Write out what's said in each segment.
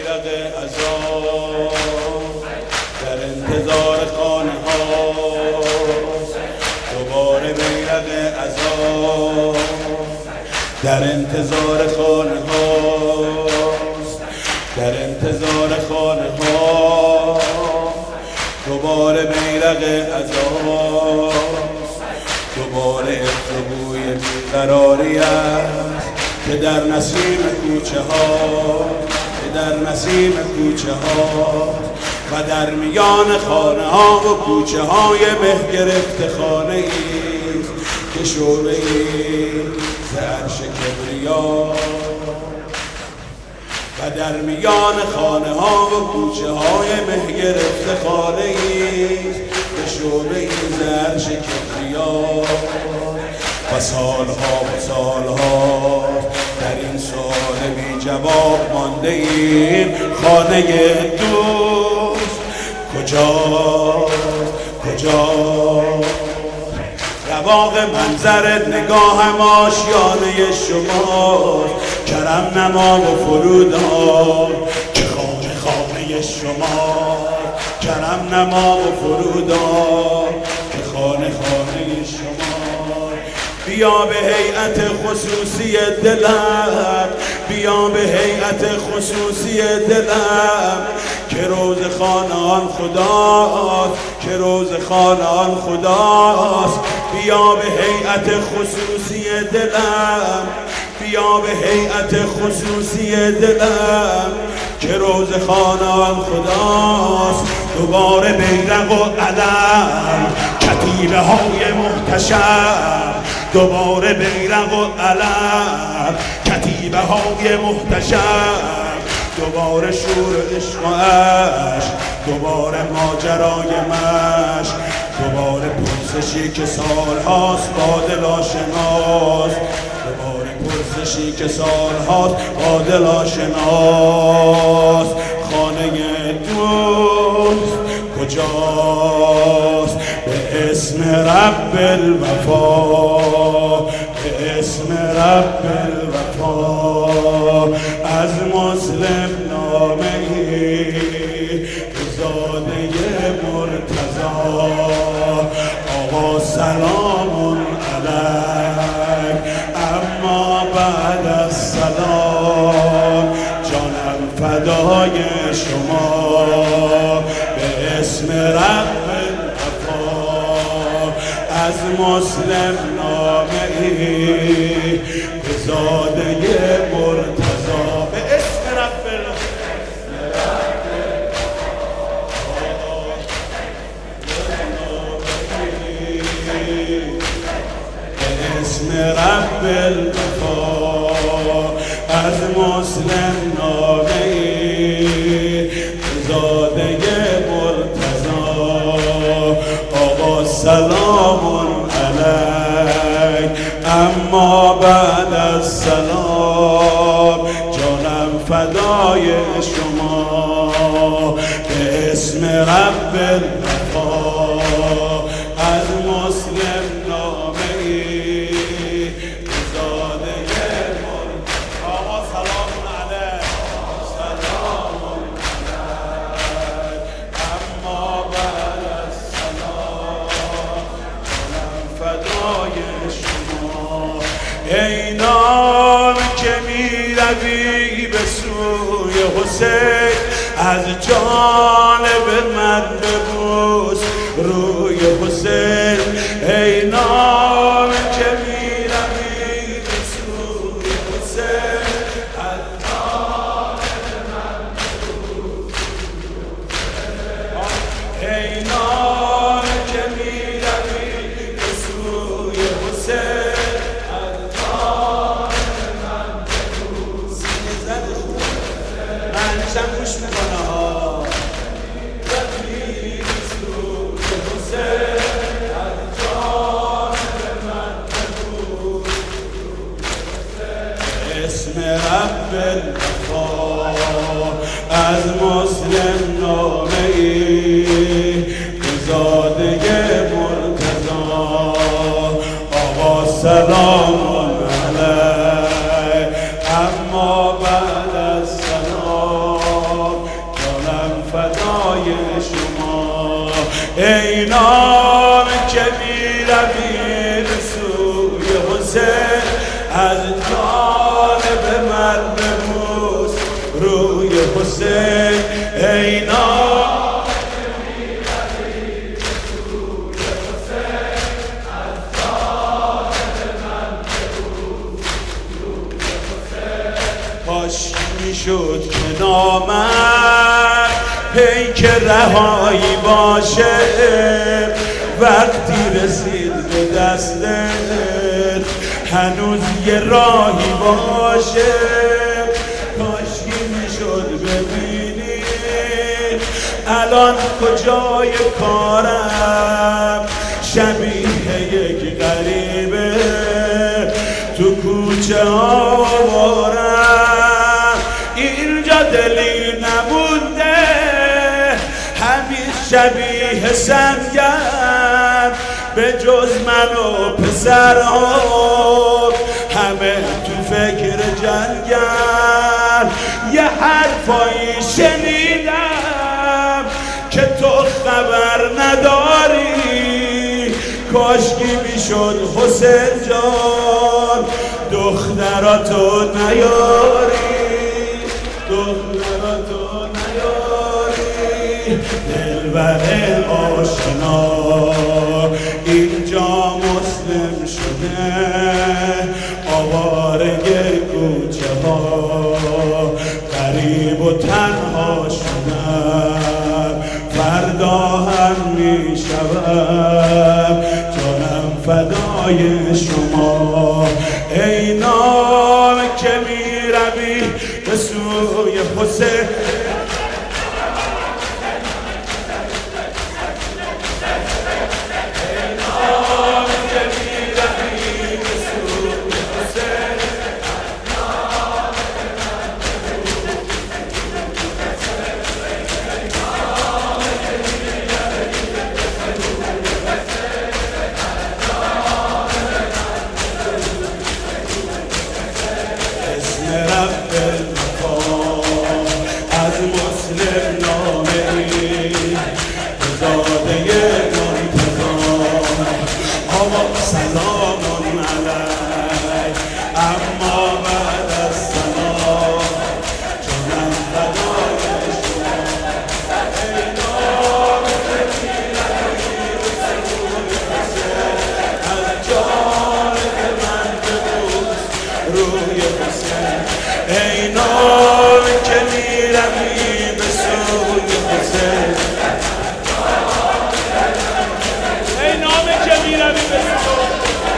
بیرق عذاب در انتظار خانه ها، دوباره بیرق عذاب در انتظار خانه ها، در انتظار خانه ها، دوباره بیرق عذاب، دوباره عطر بوی بیقراری است که در نسیم کوچه ها، که در نسیم کوچه ها و در میان خانه ها و کوچه های مه گرفته خانه ایست که شعله ز عرش کبریا، و در میان خانه ها و کوچه های مه گرفته خانه ایست که شعله ز عرش کبریا. و سالها و سالها در این سوال بی جواب مانده ایم، خانه دوست کجاست کجاست؟ رواق منظر نگاهم آشیانه شماست، کرم نما و فرودار که خانه خانه شماست، کرم نما و فرودار که خانه خانه شماست. بیا به هیئت خصوصی دلم، بیا به هیئت خصوصی دلم که روز خانه آن خداست، که روز خانه آن خداست. بیا به هیئت خصوصی دلم، بیا به هیئت خصوصی دلم که روز خانه آن خداست. دوباره بیرق و علم، کتیبه های محتشم، دوباره بیرق و علم، کتیبه های محتشم، دوباره شور عشق و عشق، دوباره ماجرای مشق، دوباره پرسشی که سالهاست با دل آشناست، دوباره پرسشی که سالهاست با دل آشناست. خانه دوست کجاست؟ به اسم رب الوفا، به اسم رب الوفا از مسلم نامه‌ای زاده مرتضی. آقا سلام علیک، اما بعد از سلام جانم فدای شما. به اسم رب از مسلم نامه‌ای به زاده مرتضی. به اسم رب به اسم رب الوفا از مسلم نامه‌ای به زاده مرتضی. آقا سلام علیک، اما بعد از سلام جانم فدای شما. به اسم رب الوفا از مسلم نامه‌ای به زاده مرتضی. آقا سلام علیک، سلام علیک، اما بعد از سلام جانم فدای شما. ای نام که می روی به سوی حسین، از جانب من ببوس روی حسین. ای نام که می روی به سوی حسین، از جانب من ببوس ای نام که می روی به سوی حسین، از جانب من ببوس. من چند گوش میکنه ها اسم رب الوفا از مسلم نامه‌ای به زاده مرتضی. آقا سلام علیک، اما بعد از سلام ای نام که میروی به سوی حسین از جانب من ببوس روی حسین ای نام که میروی به سوی حسین از جانب من ببوس روی حسین کاش میشد که نامم پیک رهایی باشه وقتی رسید به دستت هنوز یه راهی باشه کاشکی میشد ببینی الان کجای کارم شبیه یک غریبه تو کوچه ها بارم اینجا دلی نبوده همین شبیه سنگم به جز من و پسرها همه تو فکر جنگم یه حرفایی شنیدم که تو خبر نداری کاشکی میشد حسین جان دختراتو نیاری دختراتو نیاری دلبر آشنا اینجا مسلم شده آوارگه کوچه ها غریب و تنها شدم فردا هم می شدم جانم فدای شما ای نام که می روی به سوی حسین ای نام که میروی به سوی حسین ای نام که میروی به سوی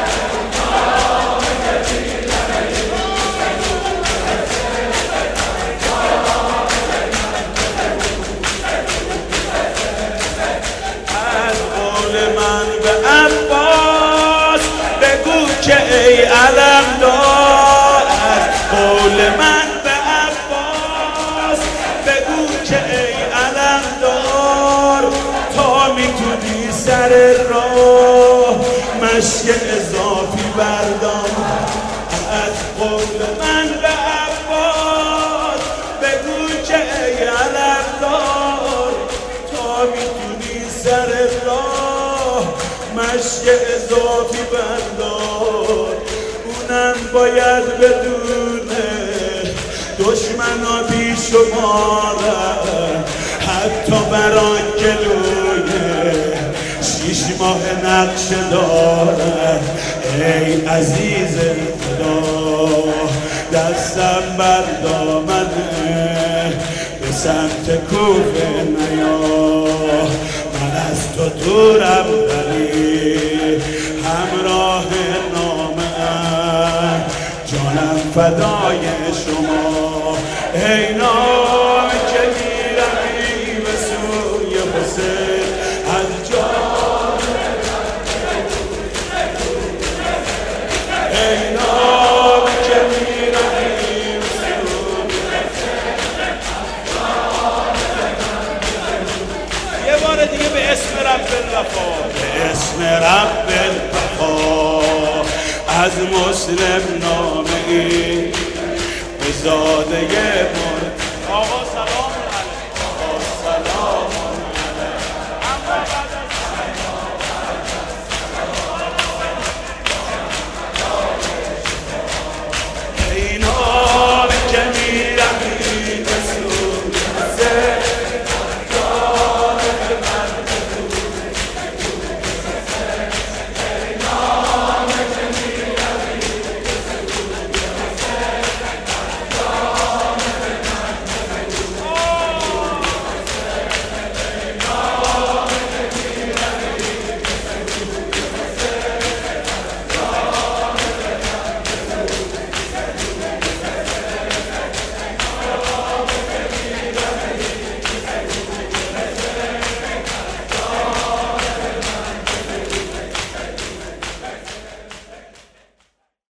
از قول من به عباس بگو که ای علمدار قول من به عباس بگو که ای علمدار تا میتونی سر راه مشک اضافی بردار از قول من به عباس بگو که ای علمدار تا میتونی سر راه مشک اضافی بردار اونم باید بدونه دشمنا بی شمارن حتی برای گلوی 6 ماه نقش دارن ای عزیز خدا دستم بر دامنه به سمت کوفه نیا من از تو دورم ولی همراه نامم جانم فدای شما ای نام که میروی به سوی حسین از جان ای نام که میروی به سوی یه بار دیگه به اسم رب الوفا به اسم رب الوفا از مسلم نامه ای به زاده